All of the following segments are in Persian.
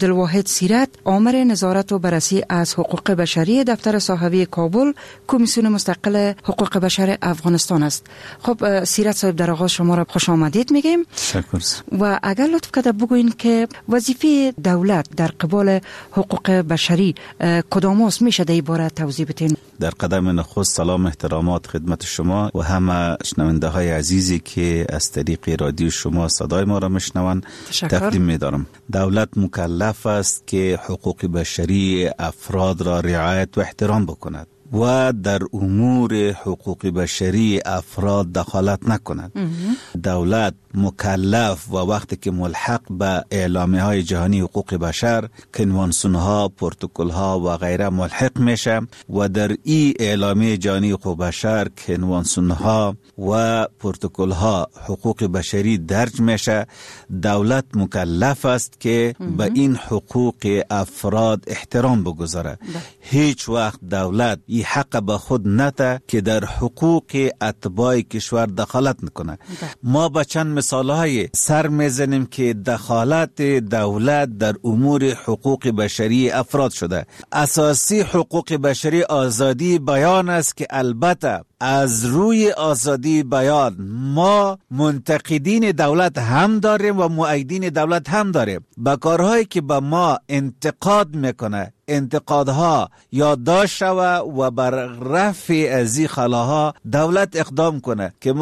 عبدالواحد سیرت، آمر نظارت و بررسی از حقوق بشری دفتر صحوی کابل، کمیسیون مستقل حقوق بشر افغانستان است. خب سیرت صاحب، در آغاز شما را خوش آمدید میگیم. تشکر. و اگر لطف کرده بگوین که وظیفه دولت در قبال حقوق بشری کدام است، میشه در این باره توضیح بدین؟ در قدم نخست سلام احترامات خدمت شما و همه شنونده های عزیزی که از طریق رادیو شما صدای ما را میشنوند تقدیم می‌دارم. دولت مکلف است که حقوق بشری افراد را رعایت و احترام بکند و در امور حقوق بشری افراد دخالت نکند. دولت مکلف و وقتی که ملحق به اعلامیه های جهانی حقوق بشر، کنوانسیون ها، پروتکل ها و غیره ملحق میشه و در این اعلامیه جهانی حقوق بشر، کنوانسیون ها و پروتکل ها حقوق بشری درج میشه، دولت مکلف است که به این حقوق افراد احترام بگذاره. هیچ وقت دولت این حق به خود نده که در حقوق اتباع کشور دخالت نکنه. ما با چند مثالهای سر میزنیم که دخالت دولت در امور حقوق بشری افراد شده. اساسی حقوق بشری آزادی بیان است که البته از روی آزادی بیان ما منتقدین دولت هم داریم و مؤیدین دولت هم داریم. با کارهایی که با ما انتقاد میکنه، انتقادها یادداشت شوه و بر رفع از این خلاها دولت اقدام کنه که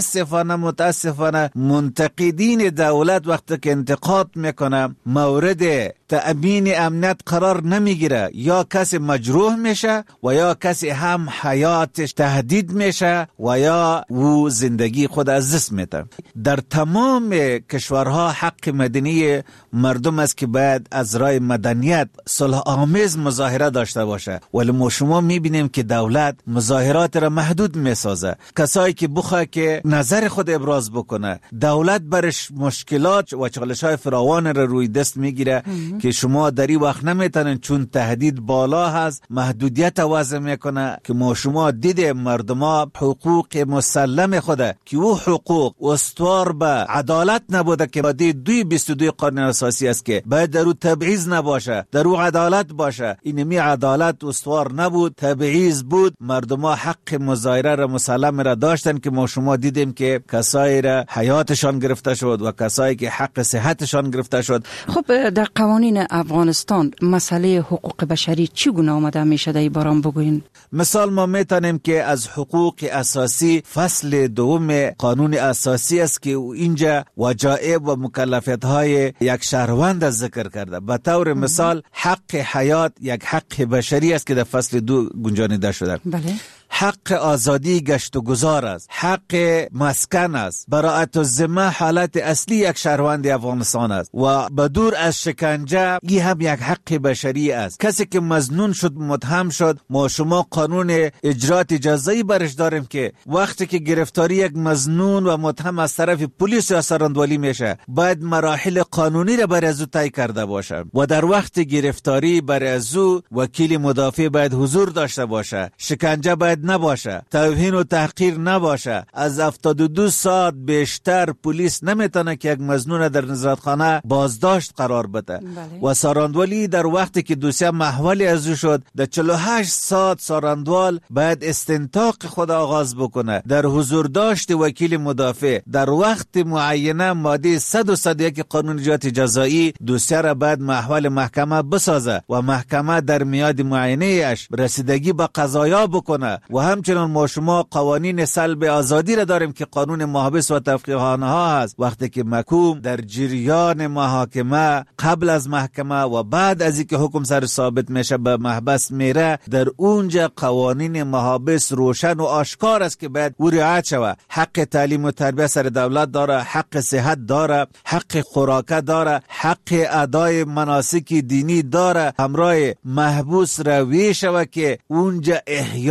متاسفانه منتقدین دولت وقتی که انتقاد میکنه مورد تأمین امنیت قرار نمیگیره، یا کسی مجروح میشه و یا کسی هم حیاتش تهدید میشه و یا او زندگی خود از دست میده. در تمام کشورها حق مدنی مردم است که باید از راه مدنیت صلح آمیز مظاهره داشته باشه، ولی ما شما میبینیم که دولت مظاهرات را محدود میسازه. کسایی که بخواه که نظر خود ابراز بکنه، دولت برش مشکلات و چالش‌های فراوان را روی دست میگیره که شما در این وقت نمیتونن، چون تهدید بالا هست، محدودیت وضع میکنه که ما شما دیده مردم حقوق مسلم خوده که او حقوق استوار به عدالت نبوده که ماده 222 قانون اساسی است که باید در او تبعیض نباشه، در او عدالت باشه. اینمی عدالت استوار نبود، تبعیض بود. مردم حق مظاهره را مسلم را داشتن که ما شما دیدیم که کسایی را حیاتشان گرفته شد و کسایی که حق صحتشان گرفته شد. خب در قوانین افغانستان مسئله حقوق بشری چگونه آمده میشه در این باره بگوین؟ مثال ما میتونیم که از حقوق اساسی فصل دوم قانون اساسی است که اینجا وجایب و مکلفیت های یک شهروند ذکر کرده. به طور مثال حق حیات یک حق بشری است که در فصل 2 گنجانیده شده. بله. حق آزادی گشت و گذار است، حق مسکن است، براءت الذمه حالت اصلی یک شهروند افغانستان است و بدور از شکنجه این هم یک حق بشری است. کسی که مظنون شد، متهم شد، ما شما قانون اجرات جزایی برش داریم که وقتی که گرفتاری یک مظنون و متهم از طرف پلیس یا سراندولی میشه، باید مراحل قانونی را بر از او طی کرده باشه و در وقت گرفتاری بر از او وکیل مدافع باید حضور داشته باشه، شکنجه باید نباشه، توهین و تحقیر نباشه. از 72 ساعت بیشتر پلیس نمیتونه که یک مظنون در نظارتخانه بازداشت قرار بده. و ساراندولی در وقتی که دوسیه محولی از او شد، در 48 ساعت ساراندوال باید استنطاق خود آغاز بکنه در حضور داشت وکیل مدافع. در وقت معینه ماده 101 قانون اجرات جزایی دوسیه را باید محول محکمه بسازه و محکمه در میاد معینه اش رسیدگی به قضایا بکنه. و همچنان ما شما قوانین سلب آزادی را داریم که قانون محابس و تفقیه‌خانه ها هست. وقتی که محکوم در جریان محاکمه، قبل از محکمه و بعد از اینکه حکم سر ثابت میشه به محبس میره، در اونجا قوانین محابس روشن و آشکار است که باید او رعایت شود. حق تعلیم و تربیت سر دولت داره، حق صحت داره، حق خوراکه داره، حق ادای مناسک دینی داره. همراه محبوس روی شود که اونجا احیای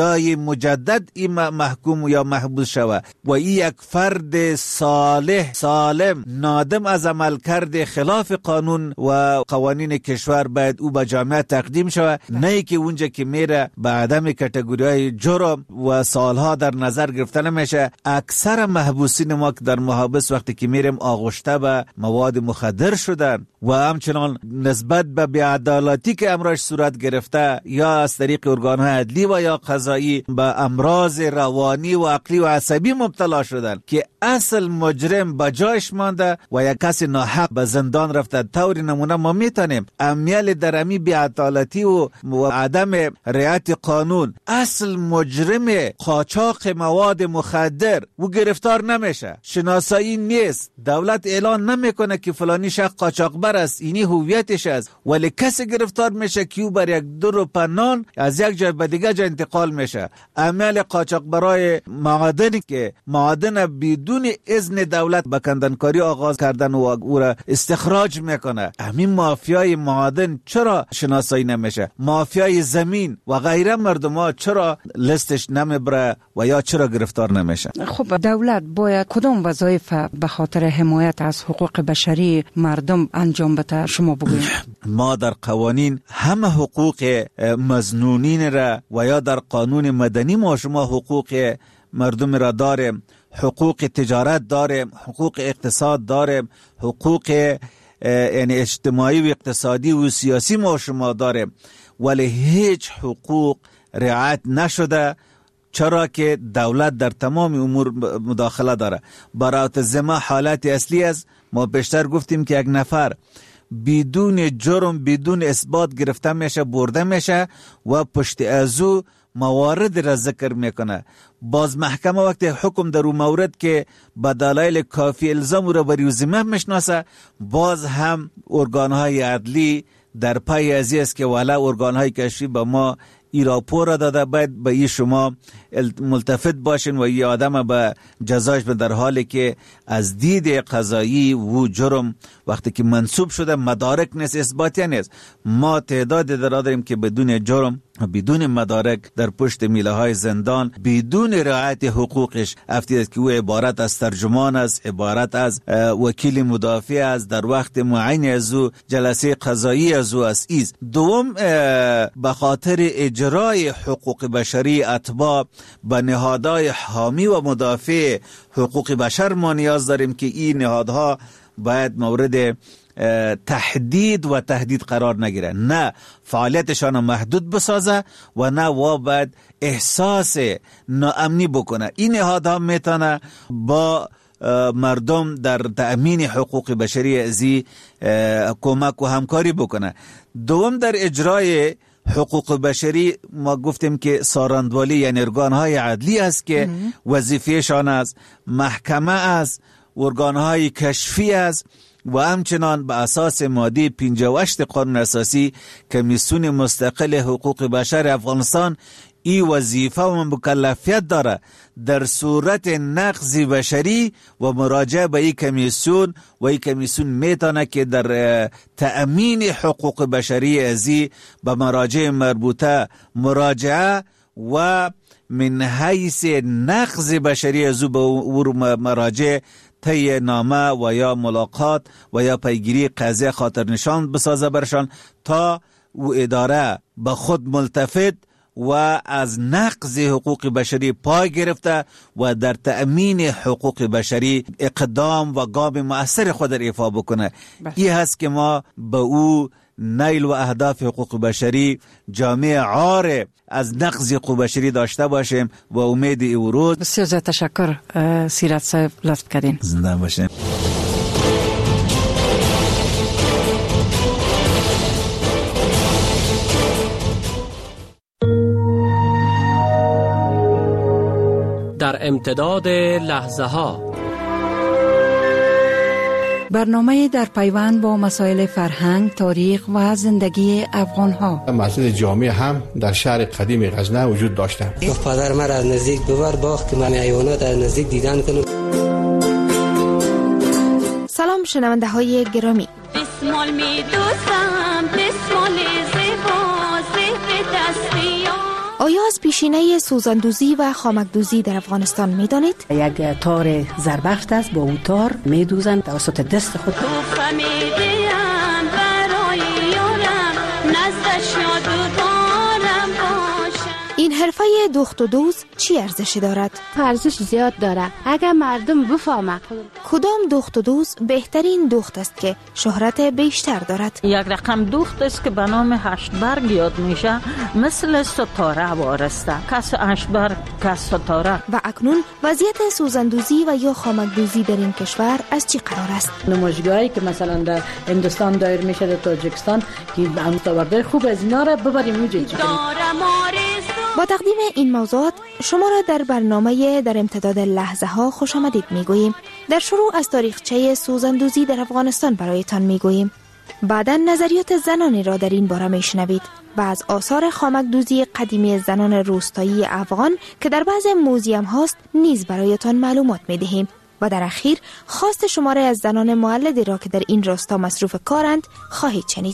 مجدد این محکوم یا محبوس شود و این یک فرد صالح سالم نادم از عمل کرده خلاف قانون و قوانین کشور باید او به جامعه تقدیم شود، نه که اونجا که میره به عدم کاتگوری‌های جرم و سالها در نظر گرفته نمیشه. اکثر محبوسین ما که در محابس وقتی که میریم آغشته به مواد مخدر شدن و همچنان نسبت به بی‌عدالتی که امراش صورت گرفته یا از طریق ارگان‌های عدلی و یا قضایی به امراض روانی و عقلی و عصبی مبتلا شدن که اصل مجرم با جایش مانده و یک کسی ناحق به زندان رفته. طور نمونه ما میتونیم امیال در امی بی‌عدالتی و عدم رعایت قانون اصل مجرم قاچاق مواد مخدر و گرفتار نمیشه، شناسایی نیست، دولت اعلان نمیکنه که فلانی شخص قاچاقبر است، اینی هویتش است، ولی کسی گرفتار میشه که او بر یک دور پنان از یک جای به دیگه جای انتقال میشه. عمل قاچاقبرای معادنی که معادن بدون اذن دولت به کندنکاری آغاز کردن و او را استخراج میکنه، همین مافیای معادن چرا شناسایی نمیشه؟ مافیای زمین و غیره مردم ها چرا لستش نمیبره و یا چرا گرفتار نمیشه؟ خب دولت باید کدام وظایف به خاطر حمایت از حقوق بشری مردم انجام بده؟ شما بگویید. ما در قوانین همه حقوق مظنونین را و یا در قانون مدنی ما شما حقوق مردم را داریم، حقوق تجارت داریم، حقوق اقتصاد داریم، حقوق یعنی اجتماعی و اقتصادی و سیاسی ما شما داریم، ولی هیچ حقوق رعایت نشده. چرا که دولت در تمام امور مداخله داره. برای زما حالت اصلی است. ما بیشتر گفتیم که یک نفر بدون جرم بدون اثبات گرفته میشه، برده میشه و پشت ازو موارد را ذکر میکنه. باز محکمه وقتی حکم در اون مورد که به دلایل کافی الزام را بر ذمه میشناسه، باز هم ارگانهای عدلی در پای ازی است که والا ارگانهای کشفی به ما ای راپور داده، باید به ای شما ملتفت باشین و ای آدم به جزایش به، در حالی که از دید قضایی و جرم وقتی که منصوب شده مدارک نیست، اثباتی نیست. ما تعداد داریم که بدون جرم بدون مدارک در پشت میله های زندان بدون رعایت حقوقش افتید که او عبارت از ترجمان است، عبارت از وکیل مدافع است، در وقت معین از او جلسه قضایی از او است. دوم به خاطر اجرای حقوق بشری اتباع به نهادهای حامی و مدافع حقوق بشر ما نیاز داریم که این نهادها باید مورد تهدید و تهدید قرار نگیره، نه فعالیتشان محدود بسازه و نه و باید احساس ناامنی بکنه. این نهادها میتونه با مردم در تأمین حقوق بشری ازی کمک و همکاری بکنه. دوم در اجرای حقوق بشری ما گفتیم که سارندوالی یعنی ارگانهای عدلی است که وظیفهشان است، محکمه است، ارگانهای کشفی است و همچنان به اساس ماده 58 قانون اساسی کمیسیون مستقل حقوق بشر افغانستان ای وظیفه و مکلفیت داره در صورت نقض بشری و مراجعه به این کمیسیون و این کمیسیون میتونه که در تأمین حقوق بشری ازی به مراجع مربوطه مراجعه و من حیث نقض بشری ازو به مراجع طی نامه و یا ملاقات و یا پیگیری قضیه خاطر نشان بسازه برشان تا او اداره به خود ملتفت و از نقض حقوق بشری پای گرفته و در تأمین حقوق بشری اقدام و گام مؤثر خود را ایفا بکنه. این هست که ما به او نیل و اهداف حقوق بشری جامعه عار از نقض حقوق بشری داشته باشیم و امید او روز. بسیار زیاد تشکر سیرت صاحب، لطف کردین. زنده باشیم. در امتداد لحظه ها برنامه در پیوند با مسائل فرهنگ، تاریخ و زندگی افغان ها. مسجد جامع هم در شهر قدیم غزنه وجود داشته. پدر مرا از نزدیک ببر باغ که من حیوانات از نزدیک دیدن کنم. سلام شنونده های گرامی. دستمال می دوستم، دستمال زیبا زیب دستیار. آیا از پیش پیشینه سوزاندوزی و خامکدوزی در افغانستان می دانید؟ یک تار زربفت است، با او تار می دوزند توسط دست خود. این حرفه دوخت و دوز چی ارزشی دارد؟ ارزش زیاد داره اگر مردم بفهمه. کدام دوخت و دوز بهترین دوخت است که شهرت بیشتر دارد؟ یک رقم دوخت است که به نام هشتبرگ یاد میشه، مثل ستاره وارسته، کس هشتبرگ کس ستاره. و اکنون وضعیت سوزاندوزی و یا خامکدوزی در این کشور از چی قرار است؟ نمایشگاهی که مثلا در هندوستان دایر میشه، در تاجیکستان، که مستوردهای خوب از اینا را ببریم اونجا. با تقدیم این موضوعات شما را در برنامه در امتداد لحظه ها خوش آمدید میگوییم. در شروع از تاریخچه سوزاندوزی در افغانستان برایتان میگوییم. بعدا نظریات زنانی را در این باره میشنوید و از آثار خامکدوزی قدیمی زنان روستایی افغان که در بعض موزیم هاست نیز برایتان معلومات میدهیم. و در اخیر خواست شماره از زنان مولدی را که در این راستا مصروف کارند خواهید شنید.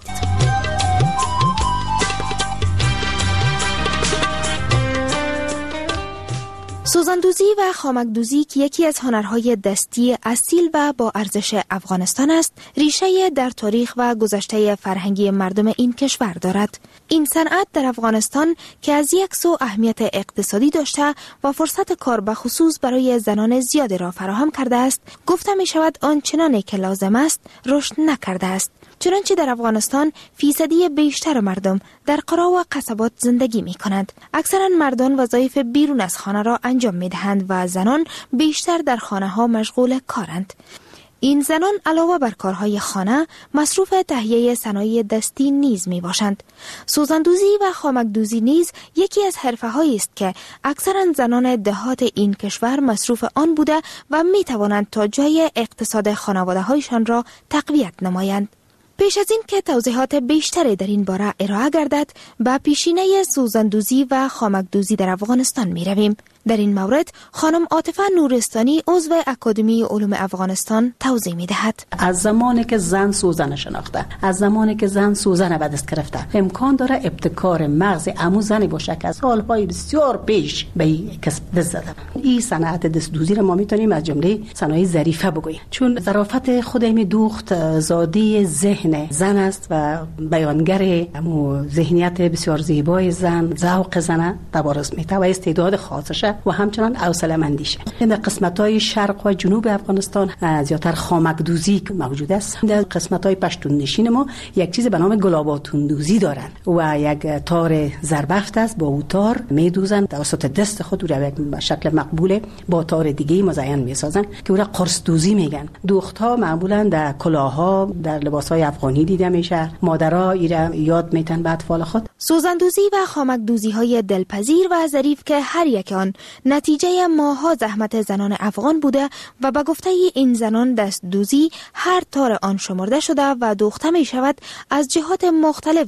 سوزاندوزی و خامکدوزی که یکی از هنرهای دستی اصیل و با ارزش افغانستان است، ریشه در تاریخ و گذشته فرهنگی مردم این کشور دارد. این صنعت در افغانستان که از یک سو اهمیت اقتصادی داشته و فرصت کار به خصوص برای زنان زیادی را فراهم کرده است، گفته می شود آنچنانی که لازم است رشد نکرده است. چنانچه در افغانستان فیصدی بیشتر مردم در قرى و قصبات زندگی می کنند. اکثرا مردان وظایف بیرون از خانه را انجام می دهند و زنان بیشتر در خانه ها مشغول کارند. این زنان علاوه بر کارهای خانه مصروف تهیه صنایع دستی نیز می باشند. سوزاندوزی و خامکدوزی نیز یکی از حرفه‌هایی است که اکثرا زنان دهات این کشور مصروف آن بوده و می توانند تا جای اقتصاد خانواده‌هایشان را تقویت نمایند. پیش از این که توضیحات بیشتری در این باره ارائه گردد، به پیشینه سوزاندوزی و خامکدوزی در افغانستان می رویم. در این مورد خانم عاطفه نورستانی عضو اکادمی علوم افغانستان توضیح می دهد. از زمانی که زن سوزن شناخته، از زمانی که زن سوزن به دست گرفته، امکان داره ابتکار مغز عمو زنی باشه که از سالهای بسیار پیش به این کسب دست زده. این صنعت دستدوزی را ما میتونیم از جمله صنایع ظریفه بگوییم، چون ظرافت خود این دوخت زاده ذهن زن است و بیانگر همون ذهنیت بسیار زیبای زن، ذوق زن تبارز میته و استعداد خاصشه و همچنان حوصله مندیشه. در قسمت‌های شرق و جنوب افغانستان زیاتر خامکدوزی موجود است. در قسمت‌های پشتون نشین ما یک چیز به نام گلاباتوندوزی دارند و یک تار زربفت است، با او تار میدوزند توسط دست خود و به شکل مقبول با تار دیگه مزین میسازند که او را قرص دوزی میگن. دوخت‌ها معمولاً در کلاه‌ها، در لباس‌های افغانی دیده میشه. مادرها ایرا یاد میتن به اطفال خود. سوزاندوزی و خامکدوزی‌های دلپذیر و ظریف که هر یک آن نتیجه ماها زحمت زنان افغان بوده و به گفته این زنان دست دوزی هر تار آن شمرده شده و دوخته می شود از جهات مختلف